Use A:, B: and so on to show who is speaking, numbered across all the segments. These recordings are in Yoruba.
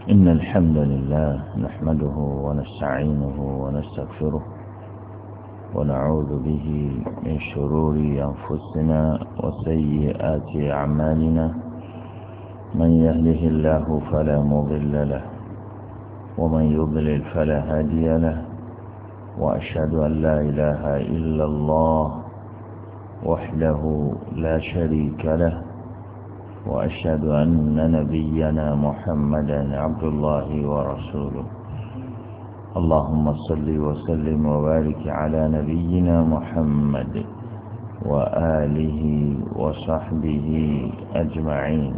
A: إن الحمد لله نحمده ونستعينه ونستغفره ونعوذ به من شرور أنفسنا وسيئات أعمالنا من يهده الله فلا مضل له ومن يضلل فلا هادي له وأشهد أن لا إله إلا الله وحده لا شريك له وأشهد أن نبينا محمدا عبد الله ورسوله اللهم صل وسلم وبارك على نبينا محمد وآله وصحبه أجمعين.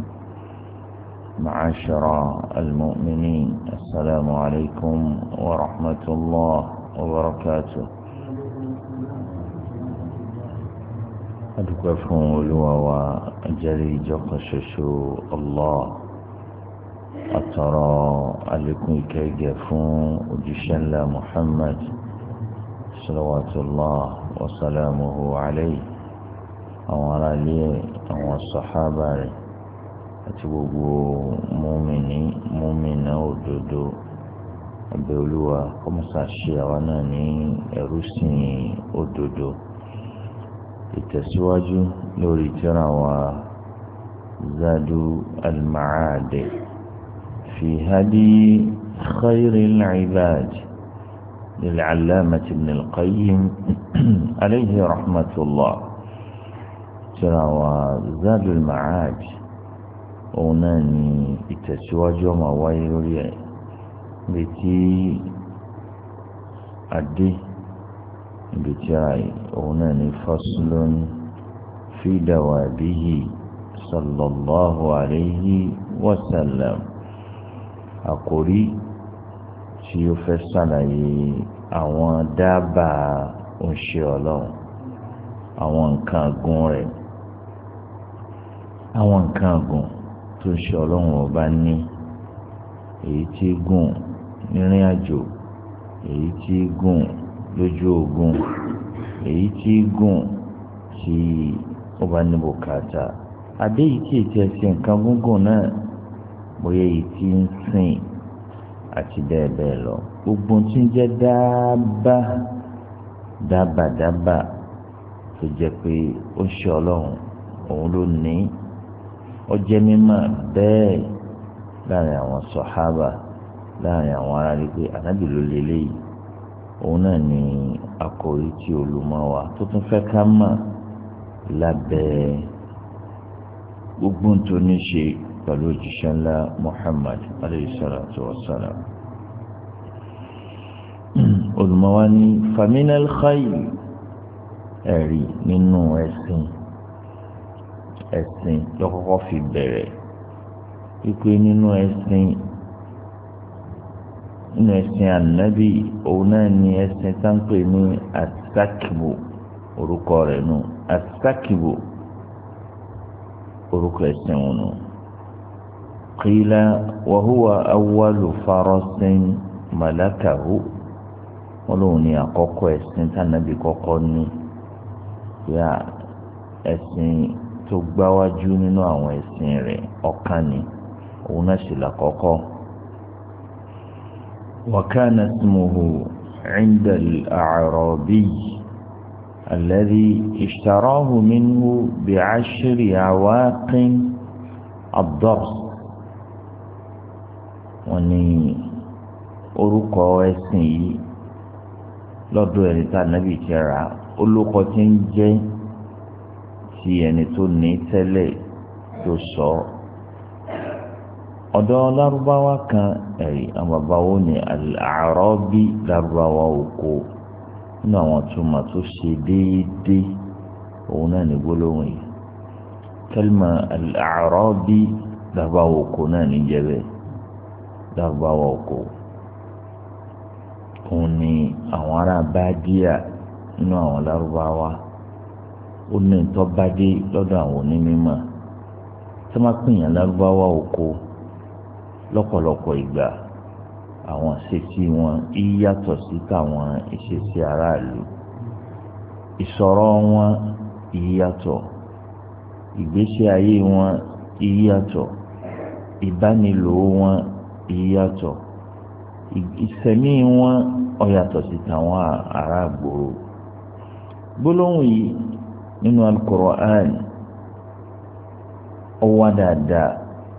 A: معاشر المؤمنين، السلام عليكم ورحمة الله وبركاته. adúpẹ́ fún Olúwa wa ajẹ́rìí ìjọkan ṣoṣo Allah, àtọ̀rọ̀ àlékún ìkẹ́gẹ́ fún òjíṣẹ́ ńlá Muhammad salawatullah wa salamuhu alayhi, àwọn aráalé àwọn sàhábà rẹ̀ àti gbogbo mùmínà òdodo. Abẹ́ Olúwa kọ́mọ́sá ṣe àwa náà ní ẹrúsìn òdodo. ìtẹ̀síwájú lórí tírà wa Zadu al-Ma'ad fi hadi khayril ibad lil-'allamah ibn al-Qayyim alayhi rahmatullah. tírà wa Zadu al-Ma'ad òun náà ni ìtẹ̀síwájú ọmọ wáyé lórí ẹ̀ bí tí adé ibi tí òun náà ní faslun fi dawabihi sallallahu alayhi wa sallam. àkórí tí ó fẹ́ ṣàlàyé àwọn dábàá oṣù ọlọ́run, àwọn nǹkan àgùn rẹ̀, àwọn nǹkan àgùn tó ṣe ọlọ́run ọba ní, èyí tí gùn nírìn àjò, èyí tí gùn lójú ogun, èyí tí gùn tí ó bá ní bùkátà. adé yìí tí ètò ẹsẹ̀ nǹkan gúngùn náà, bóyá èyí tí ń sìn àti bẹ́ẹ̀ bẹ́ẹ̀ lọ. gbogbo tí ń jẹ́ dábàá tó jẹ́ pé ó ṣe ọlọ́run òun ló ní, ó jẹ́ mímọ̀ bẹ́ẹ̀ láàrin àwọn sàhábà, láàrin àwọn aráàlú pé ànábì ló lélẹ́yìí. òun náà ni àkòrí tí olùmọ̀ wa tó tún fẹ́ ká mọ̀ lábẹ́ gbogbo tó ní ṣe pẹ̀lú òjíṣẹ́ ńlá Muhammad alayhi salatu wa salam. olùmọ̀ wa ní faminal khayr, ẹ̀rí nínú ẹ̀sìn lọ́kọ́kọ́ fi bẹ̀rẹ̀ wípé nínú ẹ̀sìn ànábì òun náà ni ẹ̀sìn táǹpẹ ní asakibu, orúkọ rẹ̀ nù asakibu, orúkọ ẹ̀sìn wọn nù. qila wa huwa awwalu farasin malakahu, wọn lòun ní àkọ́kọ́ ẹ̀sìn táǹnàbì kọ́kọ́ ní, yá ẹ̀sìn tó gbáwájú nínú àwọn ẹ̀sìn rẹ̀ ọ̀kan ni, òun náà sì làkọ́kọ́. وكان اسمه عند الأعرابي الذي اشتراه منه ب10 عواق الضرس. wọ́n ní orúkọ ẹ̀sìn yìí lọ́dọ̀ ẹni tá nàbì ti rà, olùkọ́ tí ń jẹ́ ti ẹni tó ní tẹ́lẹ̀ tó sọ. ọ̀dọ̀ lárúbáwá kan ẹ̀rí àwọn bàbá wo ni al-A'rabi, lárúbáwá oko. nínú àwọn túmọ̀ tó ṣe déédéé òun náà ní gbólóhùn yìí. kẹ́lìmà al-A'rabi, lárúbáwá oko náà ní jẹ́bẹ̀, lárúbáwá oko. òun ni àwọn ará bádíà nínú àwọn lárúbáwá. ó ní ìtọ́bádé lọ́dọ̀ àwọn onímọ̀ tí wọ́n pè yàn lárúbáwá oko. lọ́pọ̀lọpọ̀ ìgbà àwọn ìṣesí wọn yíyàtọ̀ sí tàwọn ìṣesí aráàlú. ìsọ̀rọ̀ wọn yíyàtọ̀, ìgbésí ayé wọn yíyàtọ̀, ìbánilò wọn ìyàtọ̀ ìsẹ̀mí wọn ó yàtọ̀ sí tàwọn ará gbòòrò. gbólóhùn yìí nínú al-Qur'an ó wá dáadáa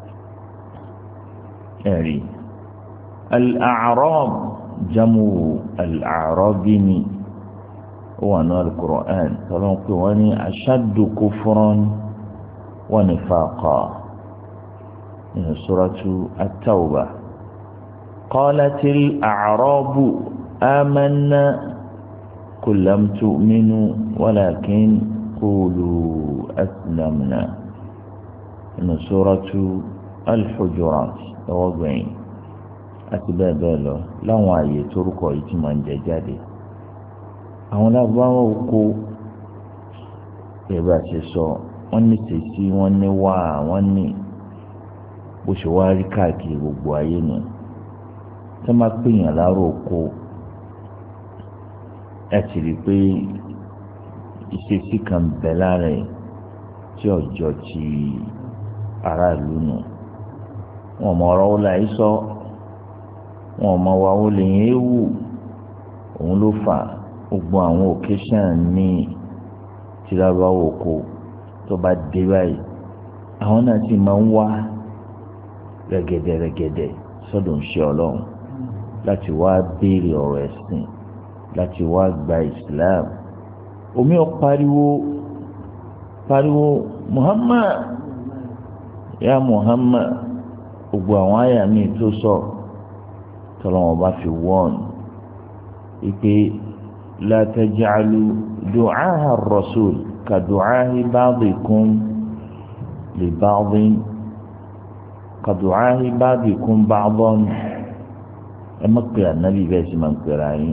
A: ẹ̀rí al-a'rab jamu al-a'rabi ni ó wà ní al-Qur'an tọ́lọ́ pé wọ́n ní ashaddu kufran wa nifaqa nínú suratu at-Tawbah. qalatil a'rabu amanna qul lam tu'minu walakin qulu aslamna nínú suratu al-Hujurat lọ́wọ́ gbẹ̀yìn àti bẹ́ẹ̀ bẹ́ẹ̀ lọ láwọn àyè torúkọ yìí ti máa ń jẹ jáde. àwọn lábáwọ̀ oko ẹ̀bá ṣe sọ wọ́n ní tèsí wọ́n ní wá wọ́n ní bó ṣe wá rí káàkiri gbogbo ayé nù. tó máa pèèyàn láàárọ̀ oko ẹ ti rí i pé ìṣesí kan bẹ̀ lára ẹ̀ tí ọjọ́ ti aráàlú nù. wọn mọ ọ̀rọ̀ wọlé àìsọ wọn mọ wa wọlé yẹn ewu òun ló fà gbogbo àwọn occasion ní tìlábàwò oko tó bá dé báyìí àwọn náà sì máa ń wá rẹ̀gẹ̀dẹ̀ sọ́dọ̀ ń ṣe Ọlọ́run láti wá béèrè ọ̀rọ̀ ẹ̀sìn láti wá gba Islam. omi ọ̀ pariwo Muhammad ya Muhammad gbogbo àwọn àyà mi tó sọ tọ́lọ́wọ́n bá fi wọ́n ipe la taj'alu du'aha ar-rasul ka du'ahi ba'dikum li ba'din ka du'ahi ba'dikum ba'dan. ẹ má pe ànábì bẹ́ẹ̀ sì máa ń pera yín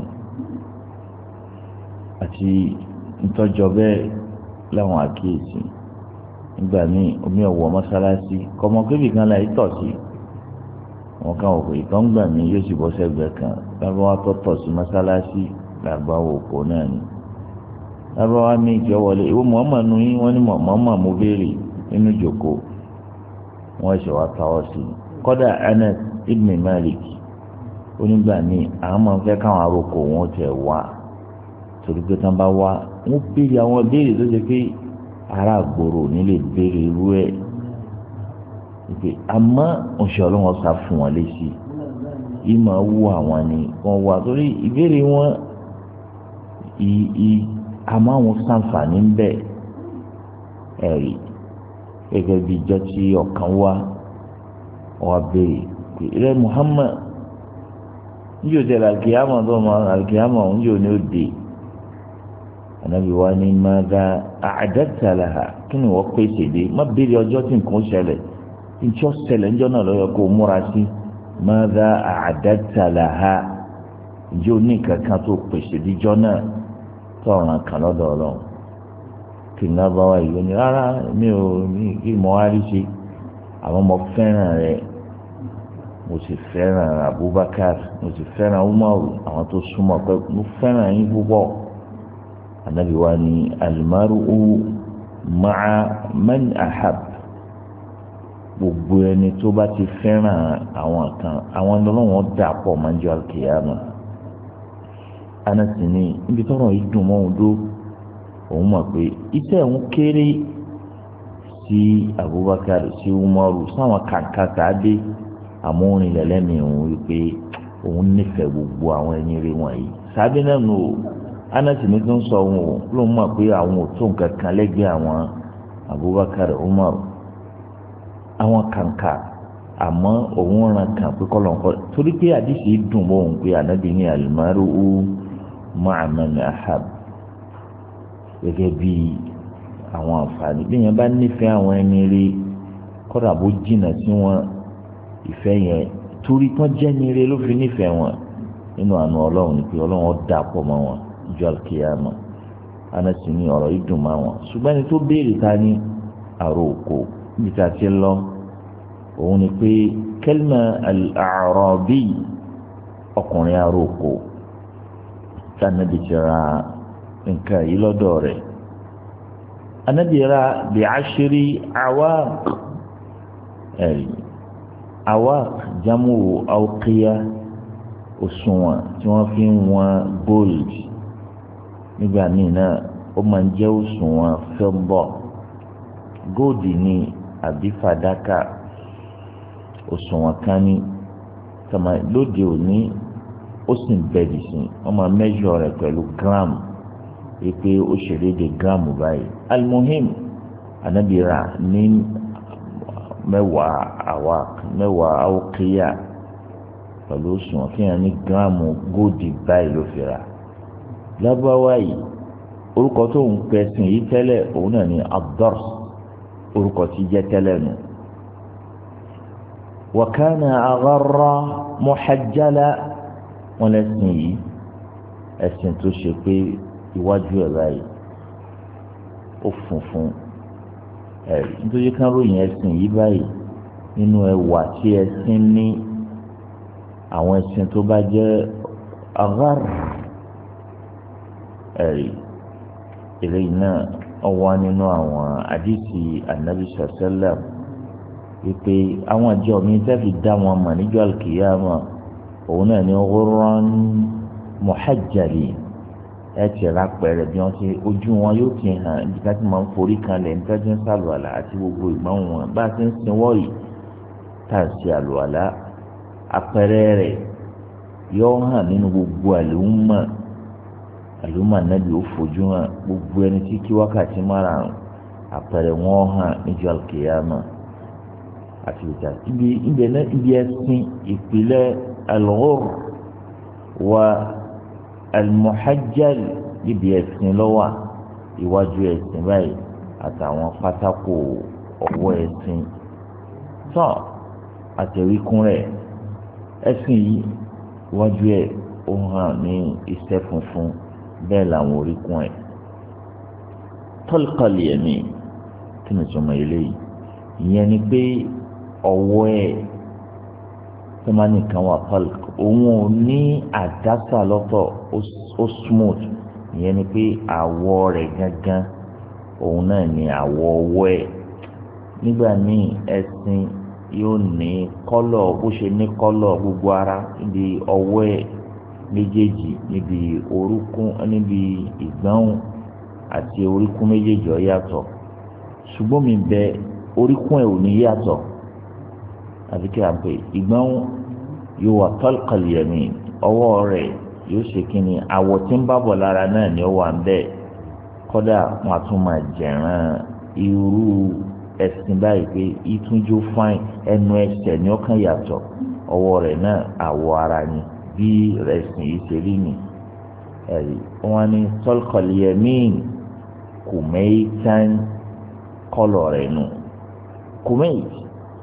A: àti ntọ́jọ́ bẹ́ẹ̀ láwọn àkíyèsí nígbà míì omi ọ̀wọ́ mọ́sálásí kọ́mọ kébì kan láì tọ̀ sí wọn kàn wò pé ìtọ́ ń gbà mí yóò sì bọ́ sẹ́gbẹ̀ẹ́ kan lábáwá tó tọ̀ sí mọ́sálásí làgbà wò kó náà ni lábáwá mi ìjọ wọlé ìwọ Muhammad nù yín wọ́n ní Muhammad mo béèrè nínú ìjòkó wọ́n ṣe wá káwọ́ sí i kọ́dà Anas ibn Malik onígbà míì àwọn máa ń fẹ́ káwọn aróko wọn tẹ̀ wá torí pé tán bá wá wọ́n béèrè àwọn béèrè tó ṣe pé ará àgbòrò nílé béèrè irú ẹ̀ ìpè àmọ́ oṣù ọlọ́wọ́n sá fún wọn léṣe ìmọ̀ wú àwọn ni wọ́n wá torí ìbéèrè wọn àmọ́ àwọn sàǹfààní ń bẹ ẹ̀rí gẹ́gẹ́ bí ìjọ tí ọ̀kan wá wọ́n béèrè pé rẹ Muhammad níjó tẹ alkiyama tó ma alkiyama níjó ní ó dé anabi wa ni madha a'dadta laha kí ni wọ́n pèsè dé má béèrè ọjọ́ tí nǹkan ṣẹlẹ̀ nǹkan ṣẹlẹ̀ níjọ́ náà lọ́yọ̀ kó múra sí madha a'dadta laha ìjọ ní kankan tó pèsè díjọ́ náà tó ọ̀ràn kan lọ́dọ̀ ọlọ́run kì í náà bá wa ìlú ni rárá mi ò ní kí mo wá rí ṣe àwọn ọmọ fẹ́ràn rẹ̀ mo sì fẹ́ràn Abubakar mo sì fẹ́ràn Umaru àwọn tó súnmọ́ pé mo fẹ́ràn yín púpọ̀ anabi wa ni almaru'u ma'a man ahab gbogbo ẹni tó bá ti fẹ́ràn àwọn kan àwọn ọlọ́wọ́n dà pọ̀ máa ń jọ alkiyama anasi ni níbi tọ́rọ̀ yìí dùn mọ́ òun dó òun mọ̀ pé iṣẹ́ òun kéré sí Abubakar sí Umaru sáwọn kàǹkà sáadé àmọ́ orin lẹ́lẹ́mìí òun wípé òun nífẹ̀ẹ́ gbogbo àwọn ẹni rí wọ̀nyí sábẹ́ náà nù ó anasi ní tó ń sọ òun ò ló ń mọ̀ pé àwọn ò tó nǹkan kan lẹ́gbẹ̀ẹ́ àwọn Abubakar Umar àwọn kàǹkà àmọ́ òun ràn kàn pé kọ́lọ́nkọ́ torí pé àdìsí dùn mọ́ òun pé ànábì ní al-mar'u ma'a man ahab gẹ́gẹ́ bí àwọn àǹfààní bí yẹn bá nífẹ̀ẹ́ àwọn ẹni rí kọ́dà bó jìnnà sí wọn ìfẹ́ yẹn torí tán jẹ́ ní rí ló fi nífẹ̀ẹ́ wọn nínú àánú ọlọ́run ni pé ọlọ́run dà pọ̀ mọ́ wọn ìjọ al-qiyamah anasi ní ọ̀rọ̀ yìí dùn mọ́ wọn ṣùgbọ́n ẹni tó béèrè ta ní àrò òkò níbi tá a ti lọ òun ni pé kẹlìmà al-a'rabi ọkùnrin àrò òkò tí anabi ti ra nǹkan yìí lọ́dọ̀ rẹ̀ anabi ra bi ashri awaq ẹ̀rí awaq jamu awqiya òṣùwọ̀n tí wọ́n fi ń wọn gold nígbà míì náà ó máa ń jẹ́ òṣùwọ̀n fẹ́ńbọ̀ gold ní àbí fàdákà òṣùwọ̀n kan ní kàmá lóde òní ó sì ń bẹ̀rẹ̀ sí wọ́n máa mẹ́jọ rẹ̀ pẹ̀lú gram wípé ó ṣe déédéé gram báyìí almuhim anabira ní mẹ́wàá awqiya pẹ̀lú òṣùwọ̀n kí wọ́n ní gíráàmù góòdì báyìí ló fi rà lábáwá yìí orúkọ tó ń pẹ̀sìn yìí tẹ́lẹ̀ òun náà ní ad-dars orúkọ tí jẹ́ tẹ́lẹ̀ nù. wa kana agharra muhajjala wọn lẹ́sìn yìí ẹ̀sìn tó ṣe pé iwájú ẹ̀ báyìí ó funfun nítorí kan ròyìn ẹ̀sìn yìí báyìí nínú ẹwà tí ẹ̀sìn ní àwọn ẹ̀sìn tó bá jẹ́ aghar eléyìí náà ọwọ́ nínú àwọn àdìsí anabi sàlẹ̀ wípé àwọn àjọ mi tẹ́fì dá wọn mọ̀ níjọ́ àlùkìyàmà òun náà ní ghurran muhajjali ẹ ti ra pẹ̀rẹ̀ bí wọ́n ti ojú wọn yóò ti hàn nígbà tí wọ́n forí kan lẹ̀ nígbà tí wọ́n sàlùwàlà àti gbogbo ìgbọ́n wọn bá a ti ń sin wọ́ọ̀yì tá a ṣe àlùwàlà àpẹẹrẹ rẹ̀ yóò hàn nínú gbogbo àlùmọ̀ nàbí ó fojú hàn gbogbo ẹni tí kí wákàtí márùn-ún àpẹẹrẹ wọn hàn níjọ́ àlùkìyàmà àti ìjà ibi ẹ̀sìn ìpìlẹ̀ al-ghurr wa al-muhajjal ibi ẹ̀sìn lọ́wọ́ iwájú ẹ̀sìn báyìí àtàwọn pátákó ọwọ́ ẹ̀sìn tán àtẹ̀wékún rẹ̀ ẹ̀sìn yìí iwájú ẹ̀ ó hàn ní iṣẹ́ funfun bẹ́ẹ̀ làwọn oríkún ẹ̀ talqal yamin kí ni sọmọ eléyìí ìyẹn ni pé ọwọ́ ẹ̀ tó máa nìkan wà talq òun ò ní àdásà lọ́tọ̀ ó smooth ìyẹn ni pé àwọ̀ rẹ̀ gángan òun náà ní àwọ̀ ọwọ́ ẹ̀ nígbà míì ẹ̀sìn yóò ní kọ́lọ̀ bó ṣe ní kọ́lọ̀ gbogbo ara níbi ọwọ́ ẹ̀ méjèèjì níbi orúnkún níbi ìgbọ̀n àti orúnkún méjèèjì ó yàtọ̀ ṣùgbọ́n mi bẹ orúnkún ẹ̀ ò ní yàtọ̀ àti kí a pè ìgbọ̀n yóò wà talqal yamin ọwọ́ rẹ̀ yóò ṣe kí ni àwọ̀ tí ń bá bọ̀ lára náà ni ó wà ń bẹ́ẹ̀ kọ́dà wọn a tún máa jẹ̀ràn irú ẹ̀sìn báyìí pé ìtúnjú fáìn ẹnu ẹsẹ̀ ni ó kàn yàtọ̀ ọwọ́ rẹ̀ náà àwọ̀ ara ni bí ẹ̀sìn yìí ṣe rí ni ẹ̀rí wọn ní talqal yamin kùmẹ́ìtàn kọ́lọ̀ rẹ̀ nù kùmẹ́ìtì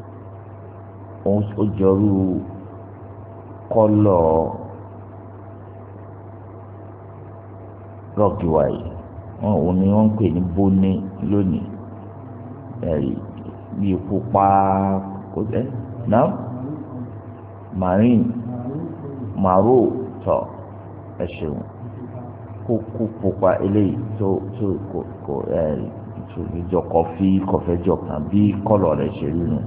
A: ó jọrú kọ́lọ̀ rọ́ọ̀kì wáyé òun ni wọ́n ń pè ní bóní lónìí ẹ̀rí bíi pupa kò tẹ́ náà marine maro tọ̀ ẹ ṣeun kókó pupa eléyìí tó kò ẹ̀rí tó ìjọ kọfẹ́jọ kan bí kọ́lọ̀ rẹ̀ ṣe rí nù.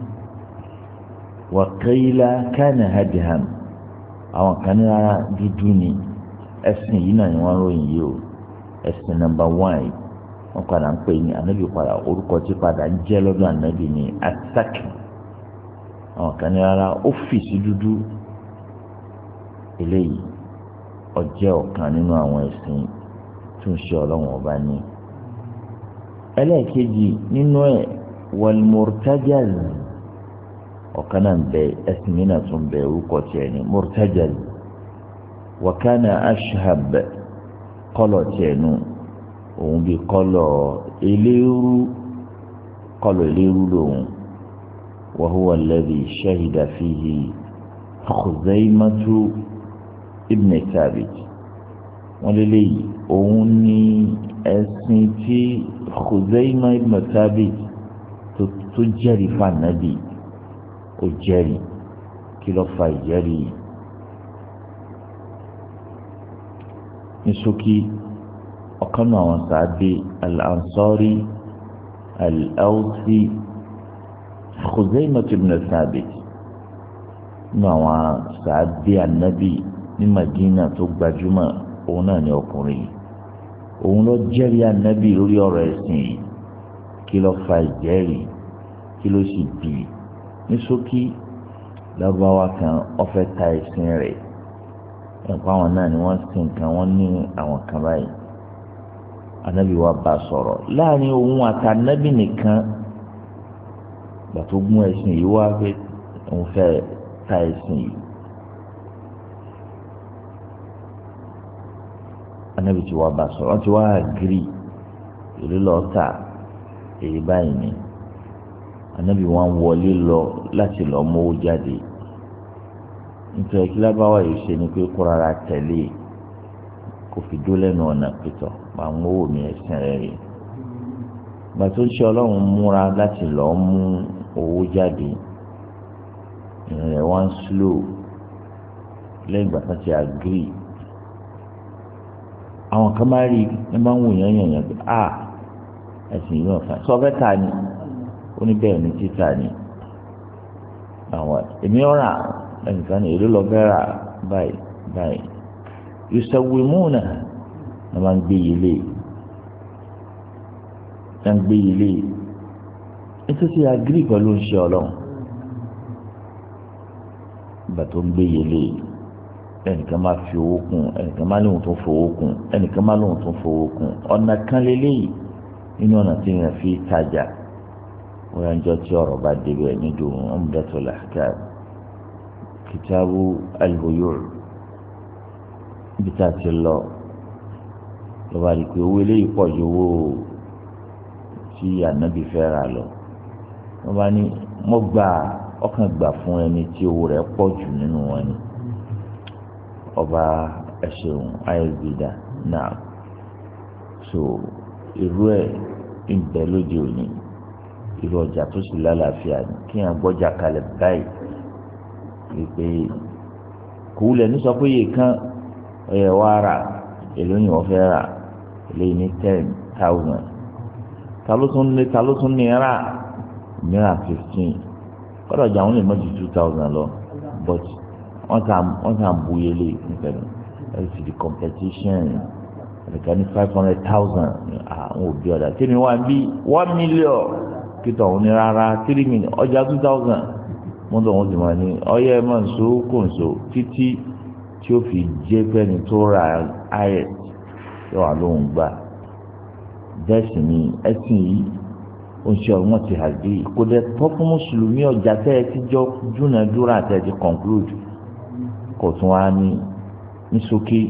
A: wàkẹ́yìlá kánà hadiham àwọn kan ní rárá dúdú ni ẹ̀sìn yìí náà ni wọ́n ròyìn yìí o ẹ̀sìn nàmbà wáì wọ́n padà ń pè ní ànábì padà orúkọ tí padà ń jẹ́ lọ́dọ̀ ànábì ní asaki àwọn kan ní rárá ó fìsí dúdú eléyìí ó jẹ́ ọ̀kan nínú àwọn ẹ̀sìn tó ń ṣe ọlọ́wọ́n ọba ní. ẹlẹ́ẹ̀kejì nínú ẹ̀ wal-murtajal ọ̀kan náà ń bẹ ẹ̀sìn mi náà tún bẹ orúkọ tiẹ̀ ní murtajal wa kana ashhab kọ́lọ̀ tiẹ̀ nù òun bí kọ́lọ̀ eléérú lòun wa huwa alladhi shahida fihi Khuzaymatu ibn Thabit wọ́n lélẹ́yìí òun ní ẹ̀sìn tí Khuzayma ibn Thabit tó jẹ́rìí fún ànábì ó jẹ́rìí kí ló fa ìjẹ́rìí ní ṣókí ọ̀kan náà àwọn sàábé al-Ansari al-Awsi Khuzaymah ibn Thabit nínú àwọn sàádé ànábì ní Madina tó gbajúmọ̀ òun náà ní ọkùnrin yìí òun ló jẹ́rìí ànábì lórí ọ̀rọ̀ ẹ̀sìn yìí kí ló fa ìjẹ́rìí kí ló sì bì í ní ṣókí lárúbáwá kan ọ̀fẹ́ ta ẹ̀sìn rẹ̀ ẹ̀kọ́ àwọn náà ni wọ́n sin nǹkan wọ́n ní àwọn kan báyìí ànábì wa bá sọ̀rọ̀ láàrin òun àti ànábì nìkan gbà tó gún ẹ̀sìn yìí wá pé òun fẹ́ ta ẹ̀sìn yìí ànábì tí wàá bá sọ̀rọ̀ wọ́n ti wá àgírí èlé lọ́ọ́tà èyí báyìí ni ànábì wọn wọlé lọ láti lọ mówó jáde nítorí kí lábáwá yìí ṣe ni pé kó rárá tẹ̀lé kó fi dó lẹ́nu ọ̀nà pẹ̀tọ̀ máa ń wò mí ẹ̀sìn rẹ̀ rí gbà tó ń ṣe ọlọ́run múra láti lọ mú owó jáde ìrìn rẹ̀ wá ń slow lẹ́yìn ìgbà kan ti àgírí àwọn kan máa rí ẹ máa ń wò yán yàn pé ẹ̀sìn yìí náà fà sọ fẹ́ ta ni ó ní bẹ́ẹ̀ ni títà ni àwọn èmi ọ̀rà ẹnìkan ní èrè lọ fẹ́ rà báyìí báyìí yusawwimuna ẹ máa ń gbé yìí lé ẹ ń gbé yìí lé nítorí agiri pẹ̀lú ń ṣe ọlọ́run ìgbà tó ń gbé yìí lé ẹnìkan máa fi owó kún ẹnìkan máa lóhun tó fowó kún ẹnìkan máa lóhun tó fowó kún ọ̀nà kan lélẹ́yìí nínú ọ̀nà tí wọ́n fi tajà wọ́n yà ń jọ tí ọ̀rọ̀ bá débẹ̀ nídò Umdatul Ahkam kìtàbù al-buyu' ibi tá a ti lọ lọ́ba rí i pé owó eléyìí pọ̀ ju owó tí ànábì fẹ́ rà lọ wọ́n bá ní mo gbà ọkàn gbà fún ẹni tí owó rẹ̀ pọ̀ jù nínú wọn ni ọba ẹ̀ṣẹ̀hùn ayélujára náà so irú ẹ̀ ń bẹ lóde òní irú ọjà tó sì lálàáfíà ni kí n gbọ́jà kalẹ̀ báyìí wípé kò wúlẹ̀ ní sọ pé yìí kan ẹ̀yẹ wá rà èló ni wọ́n fẹ́ rà eléyìí ní 10,000 ta ló tún ní rà mìíràn 15 kọ́dọ̀ ọjà wọn lè mọ́ ju 2,000 lọ but wọ́n kàn buye lé nípẹ̀lú ẹ̀sì the competition ẹ̀ka ní 500,000 àwọn òbí ọ̀dà tèmi wá bí 1 million kíkọ́ òun ní rárá 3 million ọjà 2,000 mọ́tò wọn sì máa ní ọyẹ́ ẹ̀ máa ń so kò ń so títí tí ó fi jẹ́ pẹ́ni tó ra ayẹ̀ yóò wà lóhùn gbà bẹ́ẹ̀ sì ni ẹ̀sìn yìí ó ń ṣe ọ̀run ti hàdí kò dẹ̀ tọ́ fún mùsùlùmí ọjà tẹ́ ẹ ti jọ dúnadúrà tẹ́ ẹ ti conclude kò tún wá ní sókè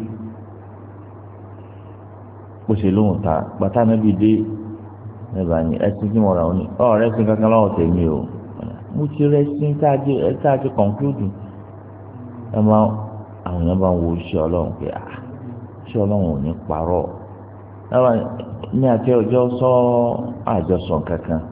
A: bó ṣe lóhùn ta bàtà níbi dé ẹ̀bà ni ẹ̀sìn tí mo rà ó ní ọ̀rẹ́ sí kankan lọ́wọ́ tèmi o mo ti rẹ́ sí tá a ti conclude ẹ máa àwọn èèyàn bá ń wo iṣẹ́ ọlọ́run pé iṣẹ́ ọlọ́run ò ní parọ́ ní àti ọjọ́ sọ àjọsọ kankan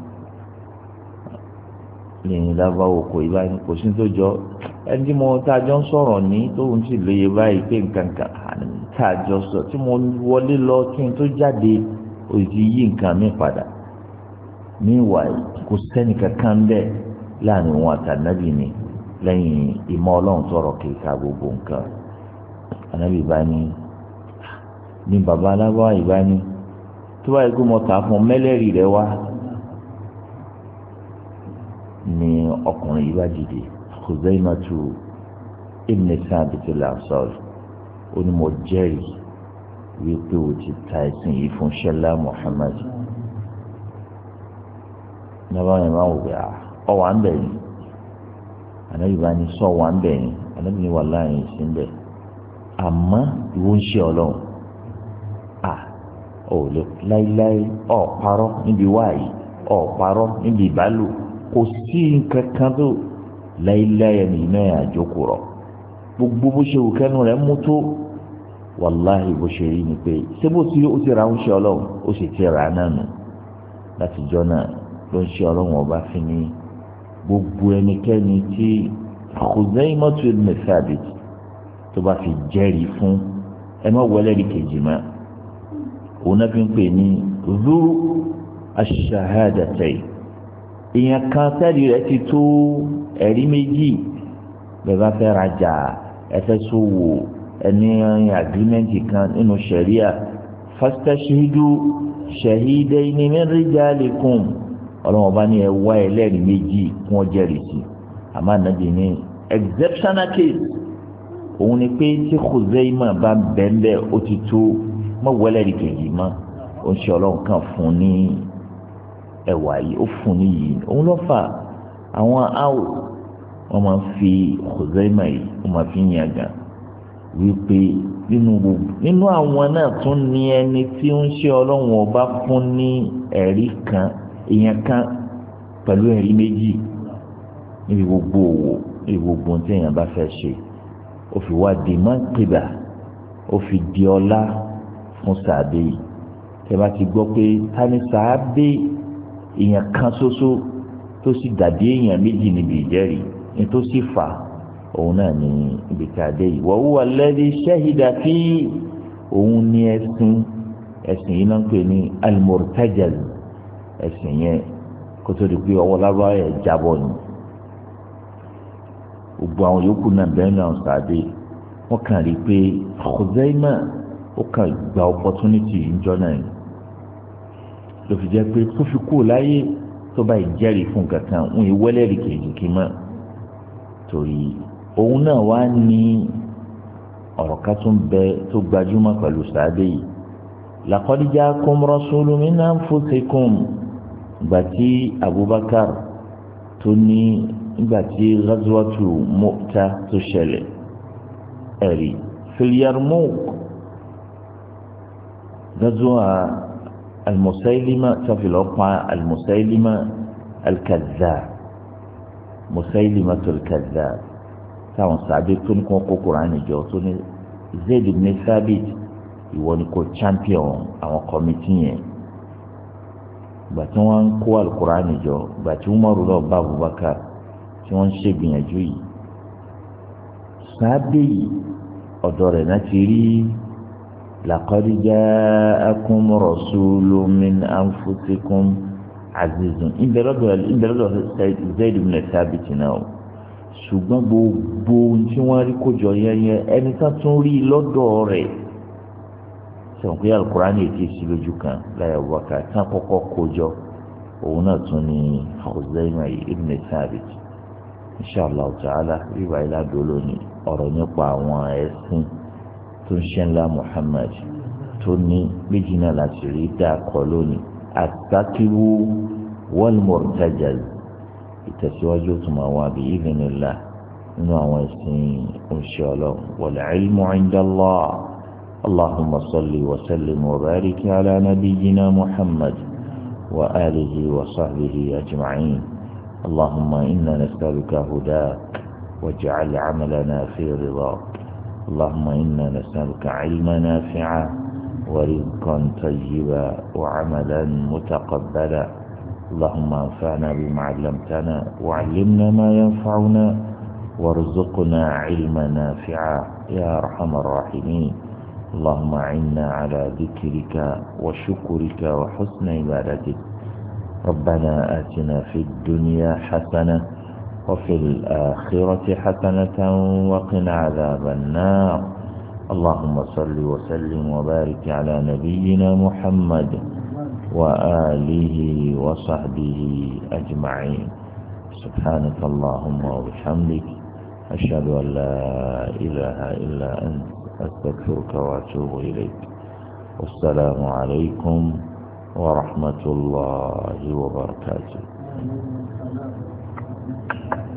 A: lẹ́yìn lábáwò kò yí báyìí kò sí tó jọ ẹni tí mo tá a jọ ń sọ̀rọ̀ ní tóun sì lóye báyìí pé nǹkan kan tá a jọ sọ tí mo wọlé lọ kí n tó jáde òyì ti yí nǹkan mi padà ní ìwà kò sẹ́ni kankan bẹ́ẹ̀ láàrin wọn àtànábì ni lẹ́yìn ìmọ̀ ọlọ́run tọrọ kíkà gbogbo nǹkan ànábì bá ní bàbá aláwọ̀ ìbá ní tó báyìí kó mọ tà fún mẹ́lẹ́rì rẹ wá ní ọkùnrin yìí bá dìde Khuzaimatu ibn Thabit al-Ansari ó ní mo jẹ́rìí wípé o ti ta ẹ̀sìn yìí fún ṣẹlá Muhammad nàbà yẹn máa wò pé ọ wà ń bẹ̀ yìí ànábì bá ní sọ wà ń bẹ̀ yìí ànábì ní wàhálà yìí sí ń bẹ̀ àmọ́ ìwọ ń ṣe ọlọ́run ò lè láíláí ọ̀parọ́ níbi wáyé ọ̀parọ́ níbi ìbálò kò sí nǹkan kan tó láíláí ẹni náà àjókòó rọ gbogbo bó ṣe wù kẹ́nu rẹ̀ mú tó wàláhì bó ṣe rí ni pé ṣé bó ti ó ti ra ń ṣe ọlọ́run ó sì ti rà á náà nù láti jọ náà ló ń ṣe ọlọ́run ọba fi ní gbogbo ẹnikẹ́ni tí Khuzaimatu ibn Thabit tó bá fi jẹ́rìí fún ẹ má wọlé rí kejì mọ́ òun náà fi ń pè ní zu ash-shahadatayn èèyàn kan sẹ́ẹ̀dì rẹ̀ ti tó ẹ̀rí méjì bẹ́ẹ̀ bá fẹ́ rajà ẹ fẹ́ ṣòwò ẹni agirimẹ́ǹtì kan nínú ṣẹ̀ríà fastashhidu shahidayni min rijalikum ọlọ́wọ́n bá ní ẹ wá ẹlẹ́rìí méjì kí wọ́n jẹ́rìí sí àmọ́ ànábì ní exceptional case òun ni pé tí Khuzaima bá bẹ́ẹ̀ ó ti tó mọ́ wẹ́lẹ́rìí kejì mọ́ ó ń ṣe ọlọ́run kan fún ní ẹwà yìí ó fún ní yìí òun ló fà àwọn áwò wọn máa ń fi Khuzaima yìí wọn máa fi yàn gan wípé nínú àwọn náà tún ní ẹni tí ń ṣe ọlọ́run ọba fún ní ẹ̀rí kan èèyàn kan pẹ̀lú ẹ̀rí méjì níbi gbogbo òwò níbi gbogbo ohun tí èèyàn bá fẹ́ ṣe ó fi wá di mọ́ńkìbà ó fi di ọlá fún sàbẹ̀ yìí tẹ́ bá ti gbọ́ pé tani sàbẹ̀ èèyàn kan ṣoṣo tó sì dàbí èèyàn méjì níbi ìjẹ́rìí ní tó sì fà òun náà ní ibi tí a dé yìí wa huwa alladhi shahida fi òun ní ẹ̀sìn yìí náà ń pè ní al-murtajaz ẹ̀sìn yẹn kó tó di pé ọwọ́ lábára ẹ̀ jábọ̀ ni gbogbo àwọn yòókù náà bẹ́ẹ̀ náà sàbẹ̀ wọ́n kàn rí i pé Khuzaima ó kàn gba opportunity ìjọ náà ni ló fi jẹ́ pé tó fi kú láyé tó bá ìjẹ́rìí fún kankan ń yí wẹ́lẹ́rì kejì kí mọ́ torí òun náà wá ní ọ̀rọ̀ ká tún bẹ tó gbajúmọ̀ pẹ̀lú sàbẹ̀ yìí laqad ja'akum rasulun min anfusikum gbàtí Abubakar tó ní gbàtí ghazwatu Mu'ta tó ṣẹlẹ̀ ẹ̀rí fil Yarmouk ghazwa al-Musaylima tafilọ́pàá al-Musaylima al-Kadhdhab Musaylimatul Kadhdhab táwọn sàbẹ̀ tó ní kó Kùránì jọ tó ní Zayd ibn Thabit ìwọ ni kò champion àwọn kọ́mítì yẹn gbà tí wọ́n ń kó Al-Kùránì jọ gbà tí Umaru lọ bá Abubakar tí wọ́n ń ṣègbìyànjú yìí sàbẹ̀ yìí ọ̀dọ̀ rẹ̀ náà ti rí laqad ja'akum rasulun min anfusikum azizun ìbẹ̀rẹ̀dọ̀ Zayd ibn Thabit náà ṣùgbọ́n gbogbo tí wọ́n rí kójọ yẹn ẹni kan tún rí lọ́dọ̀ rẹ̀ sọ̀rọ̀ pé Al-Kùránì ètí sí lójú kan láyé Abubakar tán kọ́kọ́ kójọ òun náà tún ní Khuzaima ibn Thabit inshallah ta'ala wíwá ìlàdó lónìí ọ̀rọ̀ nípa àwọn ẹ̀sìn tó ń ṣe ńlá Muhammad tó ní méjì náà láti rí dáàkọ́ lónìí àtàkìwò wal-murtajaz ìtẹ̀síwájú tó máa wà bí idhnillah nínú àwọn ẹ̀sìn oṣù ọlọ́run wal-ilmu 'inda Allah Allahumma salli wa sallim wa barik ala nabiyyina Muhammad wa alihi wa sahbihi ajma'in Allahumma inna nas'aluka hudak waj'al 'amalana fi ridak Allahumma inna nas'aluka 'ilman nafi'an ورزقا طيبا وعملا متقبلا اللهم انفعنا بما علمتنا وعلمنا ما ينفعنا وارزقنا علما نافعا يا ارحم الراحمين اللهم اعنا على ذكرك وشكرك وحسن عبادتك ربنا آتنا في الدنيا حسنة وفي الآخرة حسنة وقنا عذاب النار اللهم صل وسلم وبارك على نبينا محمد وآله وصحبه أجمعين سبحانك اللهم وبحمدك أشهد أن لا إله إلا أنت أستغفرك وأتوب إليك والسلام عليكم ورحمة الله وبركاته